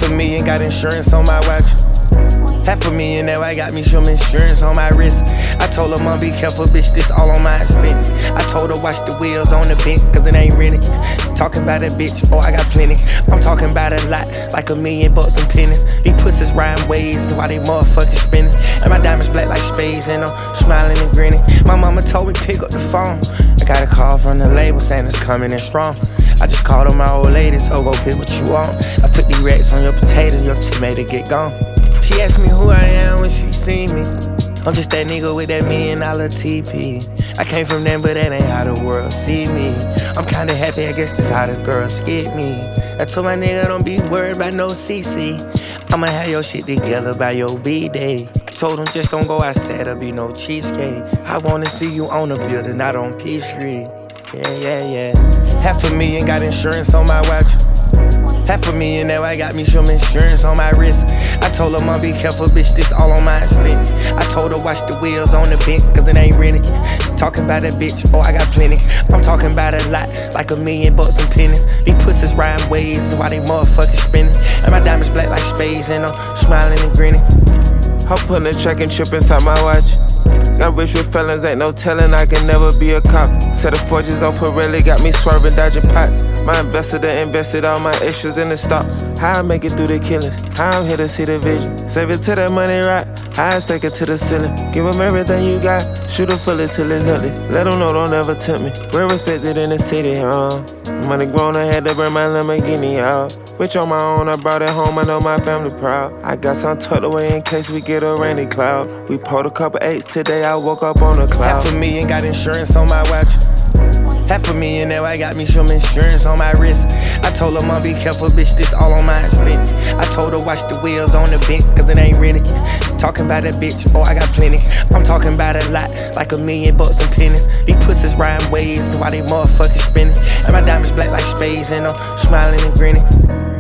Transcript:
$500,000, got insurance on my watch. $500,000, now I got me some insurance on my wrist. I told her, mom, be careful, bitch, this all on my expense. I told her, watch the wheels on the bench, cause it ain't rented. Talking about a bitch, oh, I got plenty. I'm talking about a lot, like $1,000,000 and pennies. These pussies riding waves, why they motherfucking spinning? And my diamonds black like spades, and I'm smiling and grinning. My mama told me, pick up the phone. I got a call from the label saying it's coming in strong. I just called on my old lady, told go pick what you want. I put these racks on your potato, your tomato get gone. She asked me who I am when she seen me. I'm just that nigga with that $1,000,000 TP. I came from them, but that ain't how the world see me. I'm kinda happy, I guess that's how the girls get me. I told my nigga, don't be worried about no CC. I'ma have your shit together by your B-day. I told him just don't go outside, there'll be no cheesecake. I wanna see you on the building, not on Peachtree. Yeah. $500,000, got insurance on my watch. $500,000, now I got me some insurance on my wrist. I told her, mom, be careful, bitch, this all on my expense. I told her, watch the wheels on the bench, cause it ain't rented. Talking about a bitch, oh, I got plenty. I'm talking about a lot, like $1,000,000 and pennies. These pussies riding waves, why they motherfucking spinning? And my diamonds black like spades, and I'm smiling and grinning. Hop on the track and chip inside my watch. Got rich with felons, ain't no telling I can never be a cop. Set of forges on Pirelli, got me swerving, dodging pots. My investor that invested all my extras in the stocks. How I make it through the killings, how I'm here to see the vision. Save it to that money right, how I stake it to the ceiling. Give them everything you got, shoot it fully till it's empty. Let them know don't ever tempt me, we're respected in the city, Money grown, I had to bring my Lamborghini out. Rich on my own, I brought it home, I know my family proud. I got some tucked away in case we get a rainy cloud. We pulled a couple eights today, I woke up on a cloud. $500,000, got insurance on my watch. $500,000, now I got me some insurance on my wrist. I told her, mom, be careful, bitch, this all on my expense. I told her, watch the wheels on the bench, cause it ain't rented. Talking about a bitch, oh, I got plenty. I'm talking about a lot, like $1,000,000 and pennies. These pussies riding waves, why they motherfucking spinning? And my diamonds black like spades, and I'm smiling and grinning.